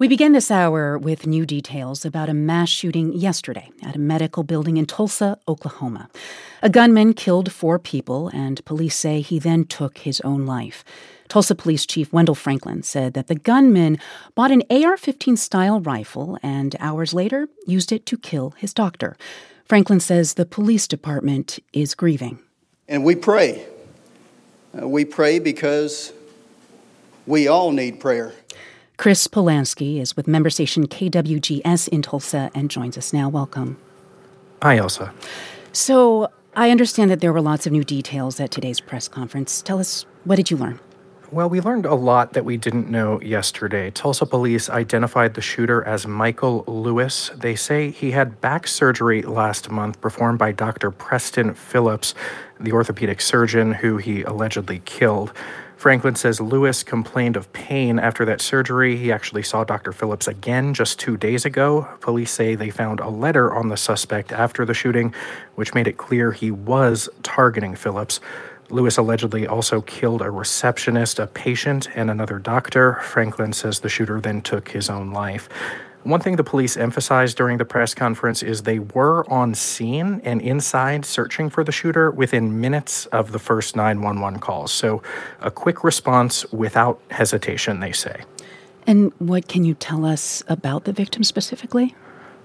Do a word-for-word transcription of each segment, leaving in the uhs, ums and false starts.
We begin this hour with new details about a mass shooting yesterday at a medical building in Tulsa, Oklahoma. A gunman killed four people, and police say he then took his own life. Tulsa Police Chief Wendell Franklin said that the gunman bought an A R fifteen style rifle and hours later used it to kill his doctor. Franklin says the police department is grieving. And we pray. Uh, we pray because we all need prayer. Chris Polanski is with member station K W G S in Tulsa and joins us now. Welcome. Hi, Elsa. So I understand that there were lots of new details at today's press conference. Tell us, what did you learn? Well, we learned a lot that we didn't know yesterday. Tulsa police identified the shooter as Michael Lewis. They say he had back surgery last month performed by Doctor Preston Phillips, the orthopedic surgeon who he allegedly killed. Franklin says Lewis complained of pain after that surgery. He actually saw Doctor Phillips again just two days ago. Police say they found a letter on the suspect after the shooting, which made it clear he was targeting Phillips. Lewis allegedly also killed a receptionist, a patient, and another doctor. Franklin says the shooter then took his own life. One thing the police emphasized during the press conference is they were on scene and inside searching for the shooter within minutes of the first nine one one calls. So a quick response without hesitation, they say. And what can you tell us about the victim specifically?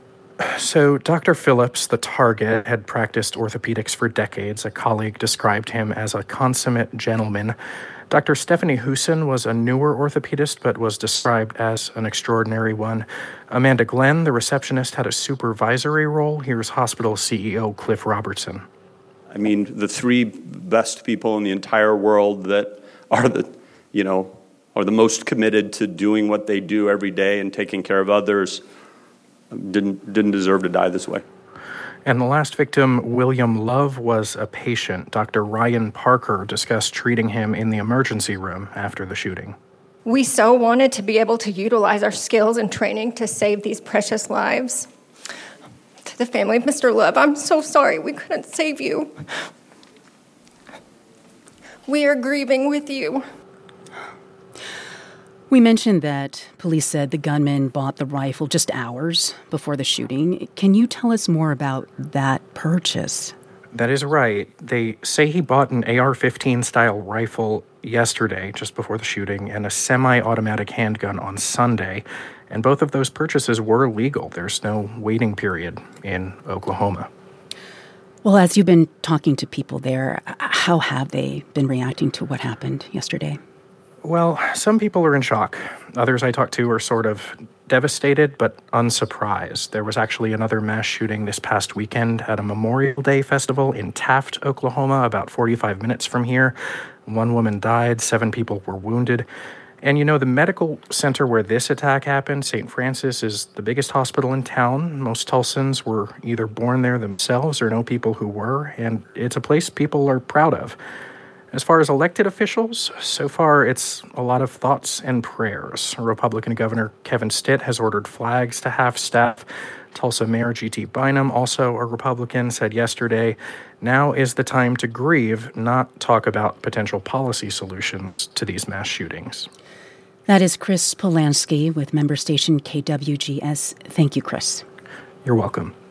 So Doctor Phillips, the target, had practiced orthopedics for decades. A colleague described him as a consummate gentleman. Doctor Stephanie Huson was a newer orthopedist, but was described as an extraordinary one. Amanda Glenn, the receptionist, had a supervisory role. Here's hospital C E O Cliff Robertson. I mean, the three best people in the entire world that are the, you know, are the most committed to doing what they do every day and taking care of others didn't didn't deserve to die this way. And the last victim, William Love, was a patient. Doctor Ryan Parker discussed treating him in the emergency room after the shooting. We so wanted to be able to utilize our skills and training to save these precious lives. To the family of Mister Love, I'm so sorry we couldn't save you. We are grieving with you. We mentioned that police said the gunman bought the rifle just hours before the shooting. Can you tell us more about that purchase? That is right. They say he bought an A R fifteen style rifle yesterday, just before the shooting, and a semi-automatic handgun on Sunday. And both of those purchases were legal. There's no waiting period in Oklahoma. Well, as you've been talking to people there, how have they been reacting to what happened yesterday? Well, some people are in shock. Others I talked to are sort of devastated but unsurprised. There was actually another mass shooting this past weekend at a Memorial Day festival in Taft, Oklahoma, about forty-five minutes from here. One woman died, seven people were wounded. And you know, the medical center where this attack happened, Saint Francis, is the biggest hospital in town. Most Tulsans were either born there themselves or know people who were, and it's a place people are proud of. As far as elected officials, so far it's a lot of thoughts and prayers. Republican Governor Kevin Stitt has ordered flags to half-staff. Tulsa Mayor G T Bynum, also a Republican, said yesterday, now is the time to grieve, not talk about potential policy solutions to these mass shootings. That is Chris Polanski with member station K W G S. Thank you, Chris. You're welcome.